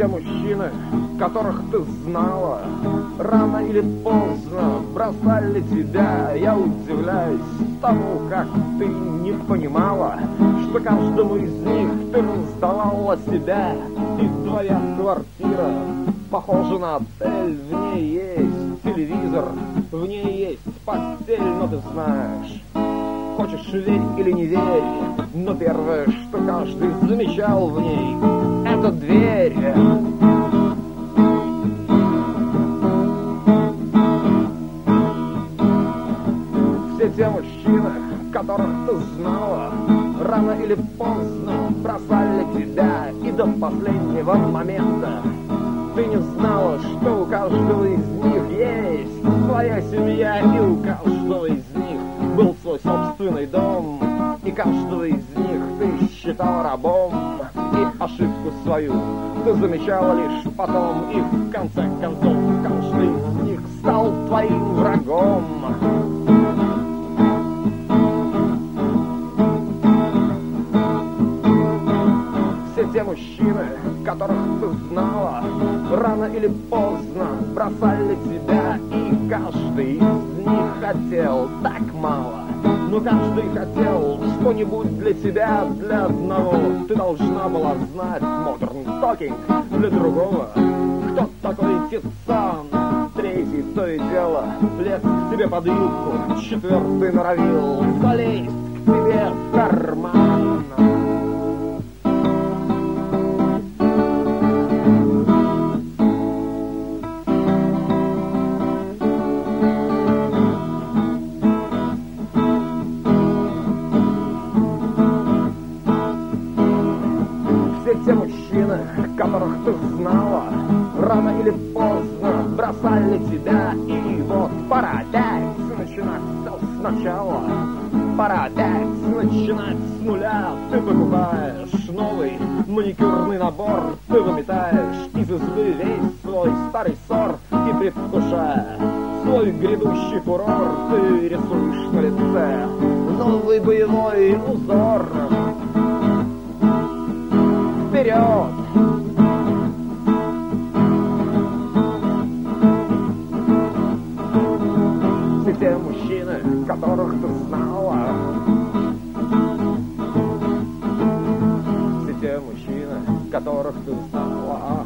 те мужчины, которых ты знала, рано или поздно бросали тебя. Я удивляюсь тому, как ты не понимала, что каждому из них ты раздавала себя. И твоя квартира похожа на отель, в ней есть телевизор, в ней есть постель, но ты знаешь, хочешь верь или не верь, но первое, что каждый замечал в ней, это дверь. Все те мужчины, которых ты знала, рано или поздно бросали тебя, и до последнего момента ты не знала, что у каждого из них есть своя семья, и у каждого из них был свой собственный дом, и каждого из них ты считала рабом, и ошибку свою ты замечала лишь потом, и в конце концов каждый из них стал твоим врагом. Все те мужчины, которых ты знала, рано или поздно бросали тебя, и каждый из них хотел так мало. Но каждый хотел что-нибудь для себя, для одного ты должна была знать Modern Talking, для другого кто такой Тициан, третий то и дело лез к тебе под юбку, четвертый норовил залезть к тебе в карман. Те мужчины, которых ты знала, рано или поздно бросали тебя, и вот пора опять начинать все сначала. Пора опять начинать с нуля. Ты покупаешь новый маникюрный набор, ты выметаешь из избы весь свой старый ссор, и предвкушая свой грядущий курорт, ты рисуешь на лице новый боевой узор. Вперед! Все те мужчины, которых ты знала, все те мужчины, которых ты знала.